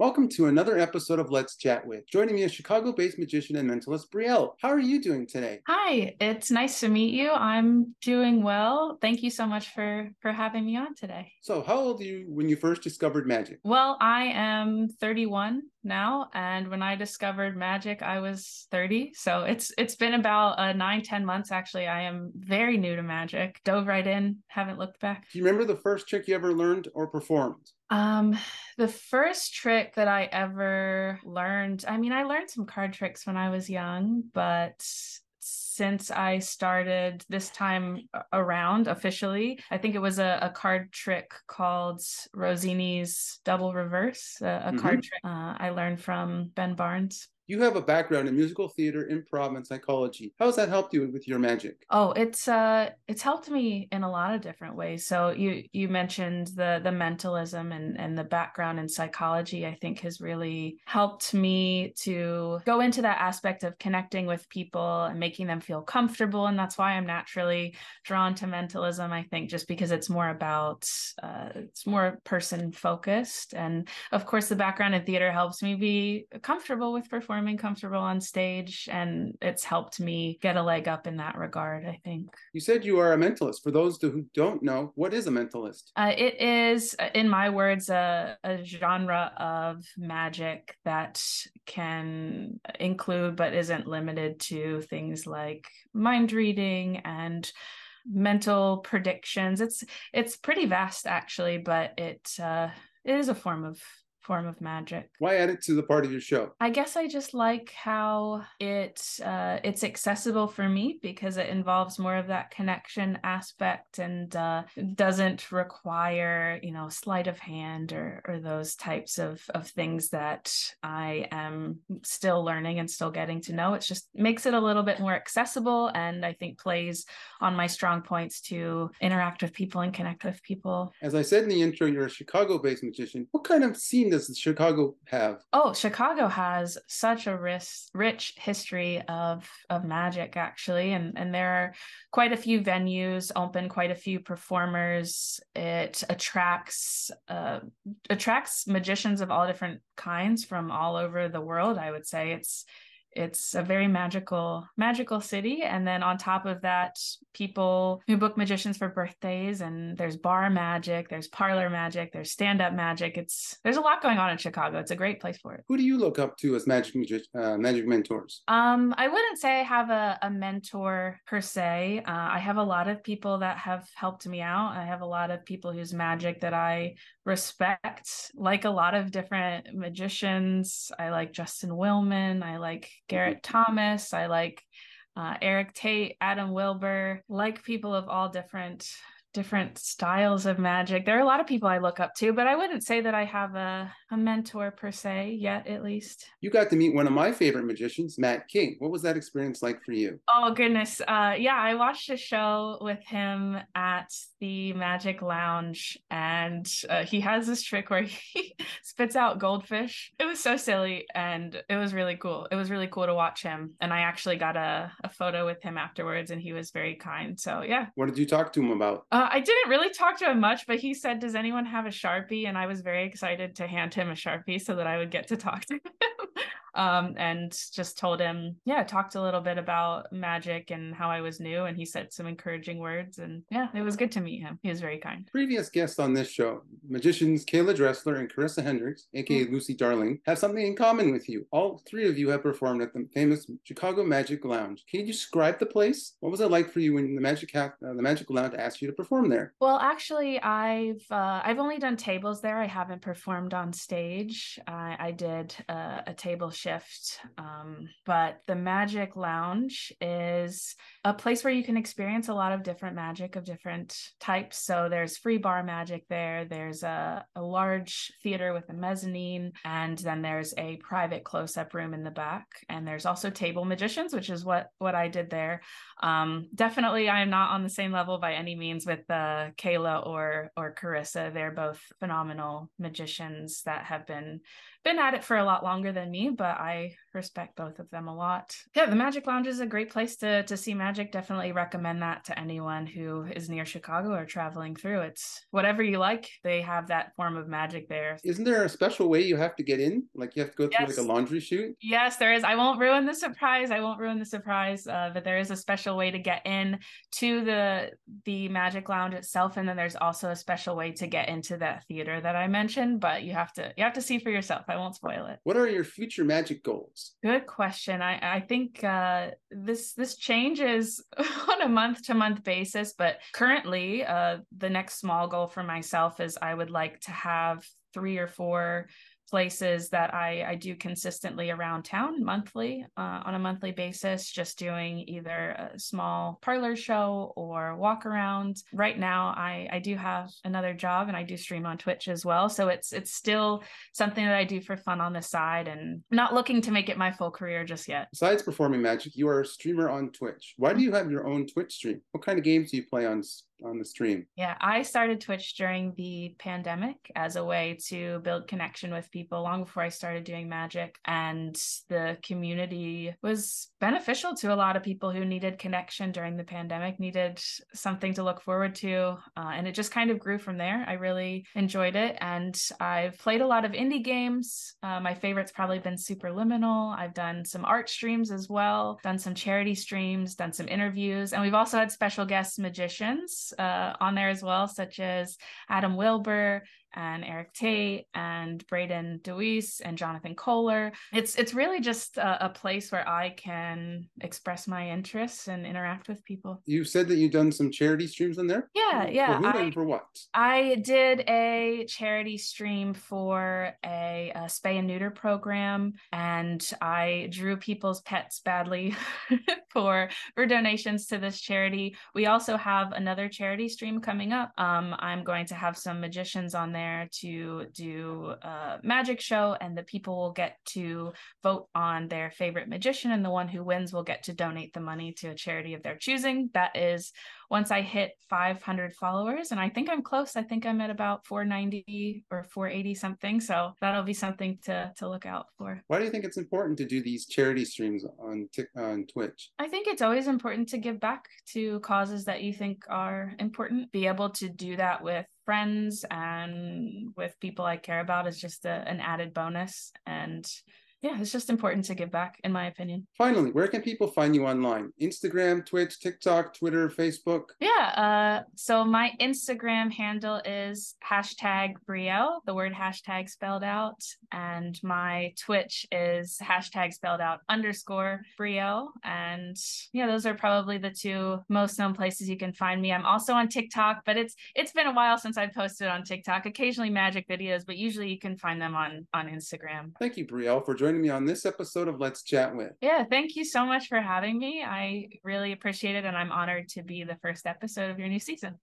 Welcome to another episode of Let's Chat With. Joining me is Chicago-based magician and mentalist Brielle. How are you doing today? Hi, it's nice to meet you. I'm doing well. Thank you so much for having me on today. So, how old were you when you first discovered magic? Well, I am 31 now, and when I discovered magic, I was 30. So it's been about 9, 10 months actually. I am very new to magic. Dove right in, haven't looked back. Do you remember the first trick you ever learned or performed? Um, the first trick that I ever learned, I learned some card tricks when I was young, but since I started this time around officially, I think it was a card trick called Rossini's Double Reverse, a card trick I learned from Ben Barnes. You have a background in musical theater, improv, and psychology. How has that helped you with your magic? Oh, it's helped me in a lot of different ways. So you mentioned the mentalism and the background in psychology, I think has really helped me to go into that aspect of connecting with people and making them feel comfortable. And that's why I'm naturally drawn to mentalism, I think, just because it's more about it's more person focused. And of course, the background in theater helps me be comfortable with performing, comfortable on stage, and it's helped me get a leg up in that regard, I think. You said you are a mentalist. For those who don't know, what is a mentalist? It is, in my words, a genre of magic that can include but isn't limited to things like mind reading and mental predictions. It's pretty vast actually, but it is a form of magic. Why add it to the part of your show? I guess I just like how it's accessible for me because it involves more of that connection aspect and doesn't require, sleight of hand or those types of things that I am still learning and still getting to know. It just makes it a little bit more accessible and I think plays on my strong points to interact with people and connect with people. As I said in the intro, you're a Chicago-based magician. What kind of scene does Chicago have? Oh, Chicago has such a rich history of magic, actually, and there are quite a few venues open, quite a few performers. It attracts magicians of all different kinds from all over the world. I would say it's a very magical city, and then on top of that, people who book magicians for birthdays, and there's bar magic, there's parlor magic, there's stand-up magic. There's a lot going on in Chicago. It's a great place for it. Who do you look up to as magic mentors? I wouldn't say I have a mentor per se. I have a lot of people that have helped me out. I have a lot of people whose magic that I respect, like a lot of different magicians. I like Justin Willman. I like Garrett Thomas. I like Eric Tate, Adam Wilbur, like people of all different styles of magic. There are a lot of people I look up to, but I wouldn't say that I have a mentor per se yet, at least. You got to meet one of my favorite magicians, Matt King. What was that experience like for you? Oh goodness. Yeah, I watched a show with him at the Magic Lounge and he has this trick where he spits out goldfish. It was so silly and it was really cool. It was really cool to watch him. And I actually got a photo with him afterwards and he was very kind. So yeah. What did you talk to him about? I didn't really talk to him much, but he said, "Does anyone have a Sharpie?" And I was very excited to hand him a Sharpie so that I would get to talk to him. And just told him, yeah, talked a little bit about magic and how I was new. And he said some encouraging words. And yeah, it was good to meet him. He was very kind. Previous guests on this show, magicians Kayla Dressler and Carissa Hendricks, aka Lucy Darling, have something in common with you. All three of you have performed at the famous Chicago Magic Lounge. Can you describe the place? What was it like for you when the Magic Lounge asked you to perform there? Well, actually, I've only done tables there. I haven't performed on stage. I did a table shift, but the Magic Lounge is a place where you can experience a lot of different magic of different types. So there's free bar magic there. There's a large theater with a mezzanine, and then there's a private close-up room in the back. And there's also table magicians, which is what I did there. Definitely, I am not on the same level by any means with Kayla or Carissa. They're both phenomenal magicians that have been at it for a lot longer than me, but I respect both of them a lot. Yeah, the Magic Lounge is a great place to see magic. Definitely recommend that to anyone who is near Chicago or traveling through. It's whatever you like. They have that form of magic there. Isn't there a special way you have to get in? Like you have to go through like a Yes. laundry chute? Yes, there is. I won't ruin the surprise. But there is a special way to get in to the Magic Lounge itself, and then there's also a special way to get into that theater that I mentioned. But you have to see for yourself. I won't spoil it. What are your future magic goals? Good question. I think this changes on a month to month basis, but currently the next small goal for myself is I would like to have 3 or 4 places that I do consistently around town monthly, on a monthly basis, just doing either a small parlor show or walk around. Right now, I do have another job and I do stream on Twitch as well. So it's still something that I do for fun on the side and not looking to make it my full career just yet. Besides performing magic, you are a streamer on Twitch. Why do you have your own Twitch stream? What kind of games do you play on the stream? Yeah, I started Twitch during the pandemic as a way to build connection with people long before I started doing magic. And the community was beneficial to a lot of people who needed connection during the pandemic, needed something to look forward to. And it just kind of grew from there. I really enjoyed it. And I've played a lot of indie games. My favorite's probably been Superliminal. I've done some art streams as well, done some charity streams, done some interviews. And we've also had special guest magicians on there as well, such as Adam Wilbur and Eric Tate and Braden DeWeese and Jonathan Kohler. It's really just a place where I can express my interests and interact with people. You said that you've done some charity streams on there? Yeah. For who and for what? I did a charity stream for a spay and neuter program, and I drew people's pets badly for donations to this charity. We also have another charity stream coming up. I'm going to have some magicians on there to do a magic show, and the people will get to vote on their favorite magician, and the one who wins will get to donate the money to a charity of their choosing. That is once I hit 500 followers, and I think I'm close. I think I'm at about 490 or 480 something, so that'll be something to look out for. Why do you think it's important to do these charity streams on Twitch? I think it's always important to give back to causes that you think are important. Be able to do that with friends and with people I care about is just an added bonus. And yeah, it's just important to give back, in my opinion. Finally, where can people find you online? Instagram, Twitch, TikTok, Twitter, Facebook? Yeah, so my Instagram handle is #Brielle, the word hashtag spelled out. And my Twitch is hashtag spelled out _Brielle. And yeah, those are probably the 2 most known places you can find me. I'm also on TikTok, but it's been a while since I've posted on TikTok. Occasionally magic videos, but usually you can find them on Instagram. Thank you, Brielle, for joining me on this episode of Let's Chat With. Yeah, thank you so much for having me. I really appreciate it, and I'm honored to be the first episode of your new season.